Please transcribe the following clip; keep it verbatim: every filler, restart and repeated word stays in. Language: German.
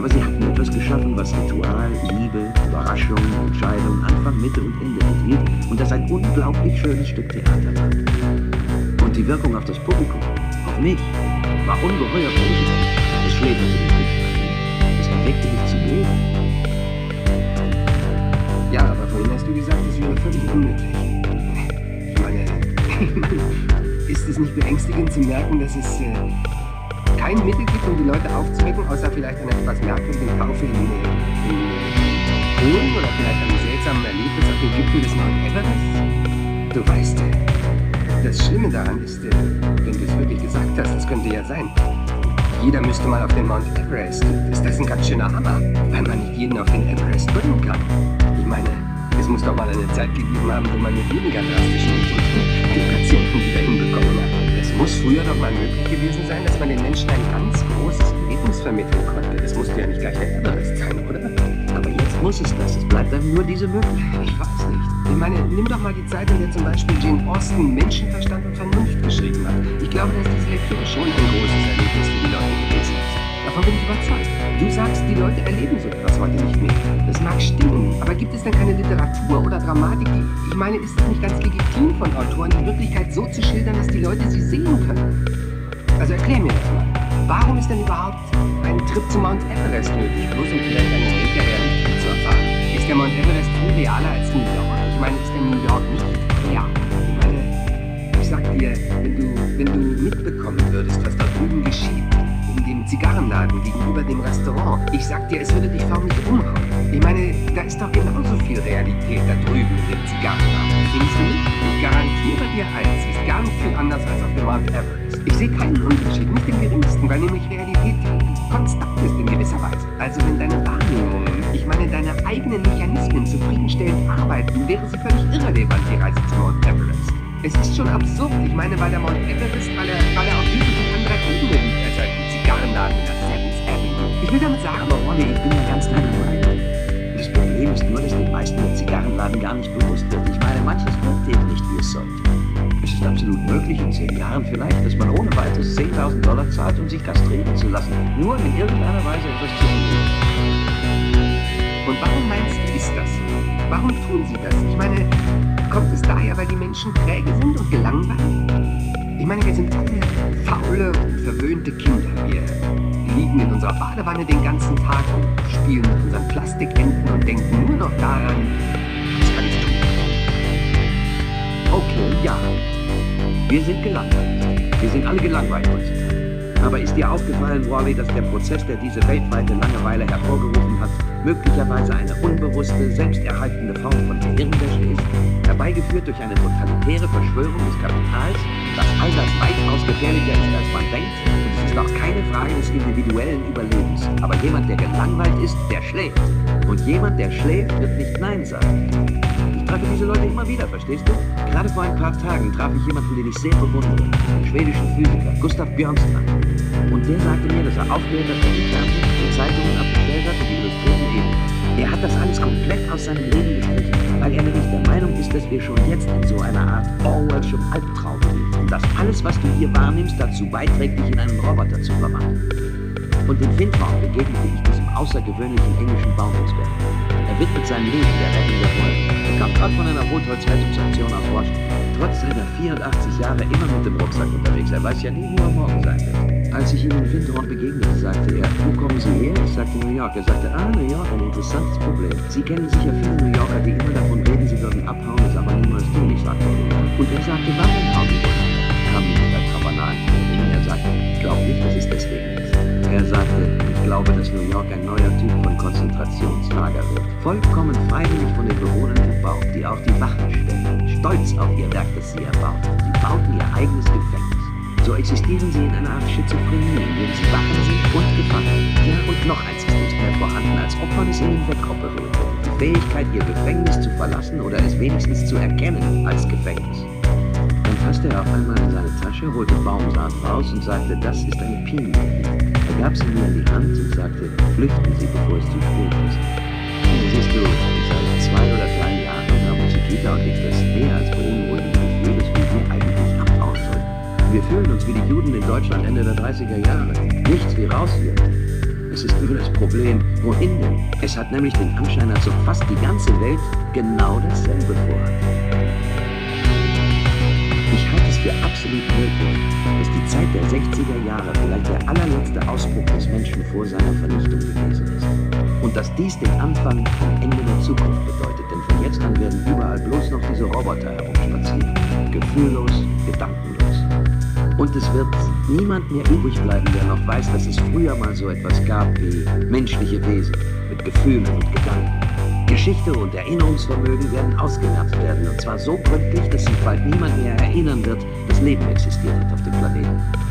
Aber sie hatten etwas geschaffen, was Ritual, Liebe, Überraschung, Entscheidung, Anfang, Mitte und Ende enthielt und das ein unglaublich schönes Stück Theater war. Und die Wirkung auf das Publikum, auf mich, war ungeheuer positiv. Es schläferte mich nicht. Es erweckte mich zum Leben. Ja, aber vorhin hast du gesagt, es wäre völlig unmöglich. Ich meine, ist es nicht beängstigend zu merken, dass es äh, kein Mittel gibt, um die Leute aufzuwecken, außer vielleicht einen etwas merkwürdigen Kauf in, in, in Polen oder vielleicht einem seltsamen Erlebnis auf dem Gipfel des Mount Everest? Du weißt, das Schlimme daran ist, äh, wenn du es wirklich gesagt hast, das könnte ja sein. Jeder müsste mal auf den Mount Everest. Ist das ein ganz schöner Hammer, weil man nicht jeden auf den Everest bringen kann. Ich meine, es muss doch mal eine Zeit gegeben haben, wo man mit weniger drastischen Methoden die Patienten wieder hinbekommen hat. Es muss früher doch mal möglich gewesen sein, dass man den Menschen ein ganz großes Erlebnis vermitteln konnte. Das musste ja nicht gleich der Everest sein, oder? Aber jetzt muss es das. Es bleibt einem nur diese Möglichkeit. Ich weiß nicht. Ich meine, nimm doch mal die Zeit, in der zum Beispiel Jane Austen Menschenverstand und Vernunft geschrieben hat. Ich glaube, dass diese Lektüre schon ein großes Erlebnis für die Leute gewesen ist. Davon bin ich überzeugt. Du sagst, die Leute erleben so etwas heute nicht mehr. Das mag stimmen, aber gibt es denn keine Literatur oder Dramatik, die... Ich meine, ist es nicht ganz legitim von Autoren, die Wirklichkeit so zu schildern, dass die Leute sie sehen können? Also erklär mir das mal. Warum ist denn überhaupt ein Trip zum Mount Everest nötig, bloß um vielleicht eine Welt der Realität zu erfahren? Ist der Mount Everest viel realer als New York? Ich meine, ist der New York nicht real? Ich meine, ich sag dir, wenn du, wenn du mitbekommen würdest, was da drüben geschieht, in dem Zigarrenladen gegenüber dem Restaurant, ich sag dir, es würde dich förmlich umhauen. Ich meine, da ist doch genauso viel Realität da drüben in dem Zigarrenladen. Findest du nicht? Ich garantiere dir eins, sie ist gar nicht viel anders als auf dem Mount Everest. Ich sehe keinen Unterschied, nicht den geringsten, weil nämlich Realität konstant ist in gewisser Weise. Also wenn deine Wahrnehmungen, ich meine deine eigenen Mechanismen zufriedenstellend arbeiten, wäre sie völlig irrelevant, die Reise zum Mount Everest. Es ist schon absurd, ich meine, weil der Mount Everest, weil er, weil er auf wesentlich anderer Ebene liegt als ein Zigarrenladen in der Seventh Avenue. Ich will damit sagen, aber Ronny, ich bin ja ganz deiner Meinung. Das Problem ist nur, dass den meisten der Zigarrenladen gar nicht bewusst wird. Ich meine, manches wirkt eben nicht, wie es sollte. Es ist absolut möglich, in zehn Jahren vielleicht, dass man ohne weiteres zehntausend Dollar zahlt, um sich kastrieren zu lassen. Nur in irgendeiner Weise etwas zu erleben. Und warum meinst du, ist das? Warum tun sie das? Ich meine, kommt es daher, weil die Menschen träge sind und gelangweilt? Ich meine, wir sind alle faule und verwöhnte Kinder. Wir liegen in unserer Badewanne den ganzen Tag und spielen mit unseren Plastikenten und denken nur noch daran, was kann ich tun? Okay, ja. Wir sind gelangweilt. Wir sind alle gelangweilt heutzutage. Aber ist dir aufgefallen, Wally, dass der Prozess, der diese weltweite Langeweile hervorgerufen hat, möglicherweise eine unbewusste, selbsterhaltende Form von Gehirnwäsche ist, herbeigeführt durch eine totalitäre Verschwörung des Kapitals, dass all das weitaus gefährlicher ist, als man denkt, und es ist auch keine Frage des individuellen Überlebens. Aber jemand, der gelangweilt ist, der schläft. Und jemand, der schläft, wird nicht Nein sagen. Ich treffe diese Leute immer wieder, verstehst du? Gerade vor ein paar Tagen traf ich jemanden, den ich sehr bewundere, einen schwedischen Physiker, Gustav Björnstrand. Und der sagte mir, dass er aufgehört hat, die Fernsehen, die Zeitungen abgestellt hat und die Illustrierten eben. Er hat das alles komplett aus seinem Leben gestrichen, weil er nämlich der Meinung ist, dass wir schon jetzt in so einer Art Orwell'schem Albtraum leben. Und dass alles, was du hier wahrnimmst, dazu beiträgt, dich in einen Roboter zu verwandeln. Und in Findhorn begegnete ich diesem außergewöhnlichen englischen Baumexperten. Er widmet sein Leben der Rettung der Bäume. Er kam gerade von einer Rotholz-Rettungsaktion aus Washington. Trotz seiner vierundachtzig Jahre immer mit dem Rucksack unterwegs. Er weiß ja nie, wo er morgen sein wird. Als ich ihm in Findhorn begegnete, sagte er, wo kommen Sie her? Ich sagte New York. Er sagte, ah, New York, ein interessantes Problem. Sie kennen sicher viele New Yorker, die immer davon reden, sie würden abhauen, es aber niemals tun. Ich sagte, und er sagte, warum hauen die wohl ab? Kam ihm mit der Trabanalen. Er sagte, ich glaube nicht, dass es deswegen ist. Er sagte, ich glaube, dass New York ein neuer Typ von Konzentrationslager wird. Vollkommen freiwillig von den Bewohnern verbaut, die auch die Wachen stellen. Stolz auf ihr Werk, das sie erbaut. Sie bauten ihr eigenes Gefängnis. So existieren sie in einer Art Schizophrenie, in dem sie Wachen sind und gefangen. Ja, und noch eins ist nicht mehr vorhanden, als ob man es ihnen wegoperiert hätte. Die Fähigkeit, ihr Gefängnis zu verlassen oder es wenigstens zu erkennen als Gefängnis. Dann fasste er auf einmal in seine Tasche, holte Baumsaat raus und sagte, das ist eine Pinienwicke. Er gab sie mir in die Hand und sagte, flüchten Sie, bevor es zu spät ist. Und siehst du, seit zwei oder drei Jahren haben Chiquita und ich das mehr als beunruhigende Gefühl, dass wir hier eigentlich abhauen sollten. Wir fühlen uns wie die Juden in Deutschland Ende der dreißiger Jahre. Nichts wie raus hier. Es ist nur das Problem, wohin denn? Es hat nämlich den Anschein, als ob fast die ganze Welt genau dasselbe vorhat. Ich halte es für absolut möglich, dass die Zeit der sechziger Jahre vielleicht der allerletzte Ausbruch des Menschen vor seiner Vernichtung gewesen ist. Und dass dies den Anfang vom Ende der Zukunft bedeutet, denn von jetzt an werden überall bloß noch diese Roboter herumspazieren. Gefühllos, gedankenlos. Und es wird niemand mehr übrig bleiben, der noch weiß, dass es früher mal so etwas gab wie menschliche Wesen mit Gefühlen und Gedanken. Geschichte und Erinnerungsvermögen werden ausgemerzt werden, und zwar so gründlich, dass sich bald niemand mehr erinnern wird, dass Leben existiert hat auf dem Planeten.